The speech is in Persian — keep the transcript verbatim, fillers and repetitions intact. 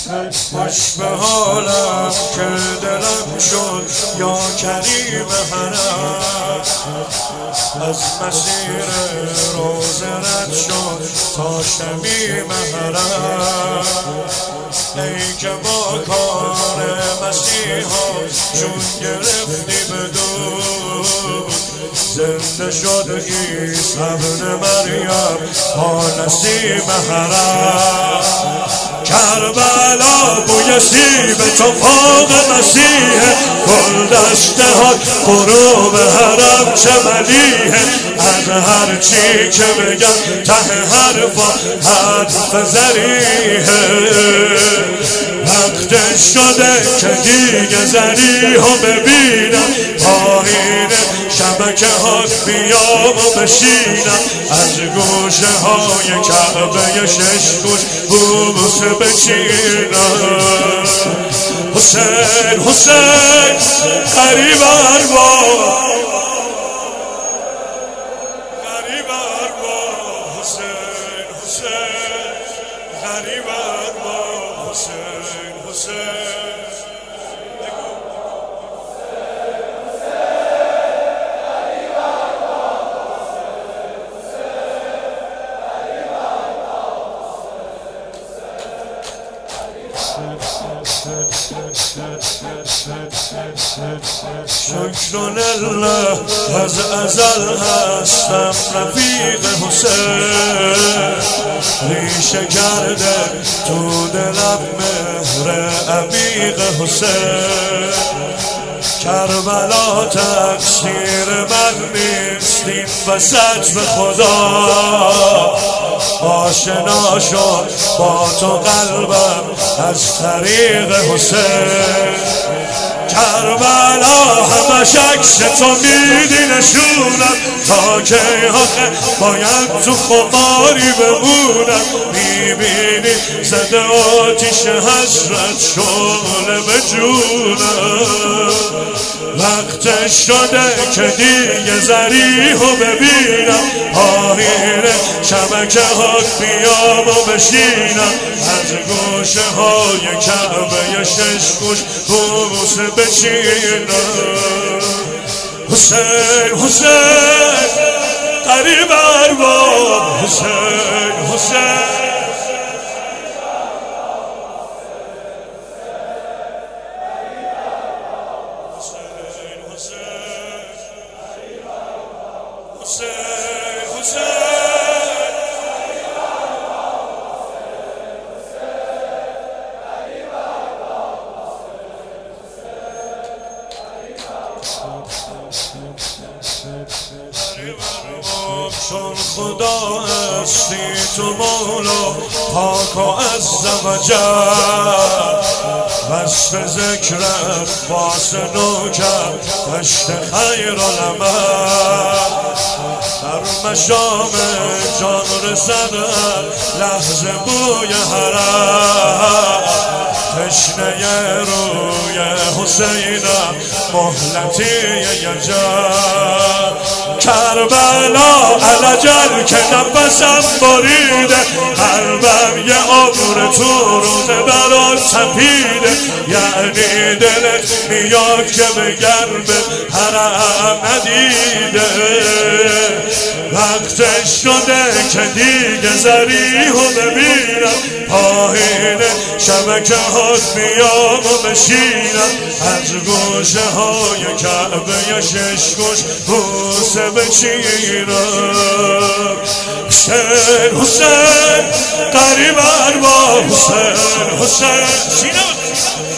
خوش به حالم که دلم شد یا کریم حرم، از مسیر روزه رد شد تا شمیم حرم. ای که با کار مسیحا چون گرفتی بدون، زنده شد عیسی ابن مریم با نسیم حرم. کربلا بوی سیب تو فوق مسیح، گل دسته ها غروب حرم چه ملیحه. از هر چی که بگم ته حرفا حرف زریحه. وقت شده که دیگه زریحو ببینم، پایین شبکه ها بیام و بشینم. از گوشه های کعبه شش گوش بوسه بچینم. حسین حسین قریب ارباب، قریب ارباب. حسین حسین قریب ارباب. حسین حسین شکر لله از ازل هستم رفیق حسین. ریشه کرده تو دلم مهر عمیق حسین. کربلا تقصیر من نیست، این وسط به خدا آشنا شد با تو قلبم از طریق حسین. کربلا همش عکس تو میدی نشونم، تا که آخه باید تو خماری بمونم. میبینی زده آتیش حسرت شعله به جونم. وقت شده که دیگه زریحو ببینم، پایین شبکه ها بیام و بشینم. از گوشه های کعبه شش گوش بوسه بچینم. حسین حسین قریب ارباب. حسین حسین چون خدا هستی تو مولا پاک و عز و جل. وصف ذکرت واسه نو کرد دشت خیر العمل. در مشام جان رسد لحظه بوی حرم. تشنه روی حسینم مهلتی یجل. کربلا علجل که نفسم بریده، قلبم یه عمر تو روزه برات تپیده. یعنی دلت میاد که بگرم به حرم ندیده. وقت شده که دیگه زریحو ببینم، پایین شبکه هات بیام و بشینم. از گوشه های کعبه شش گوش بوسه بچینم. حسین حسین قریب ارباب. حسین حسین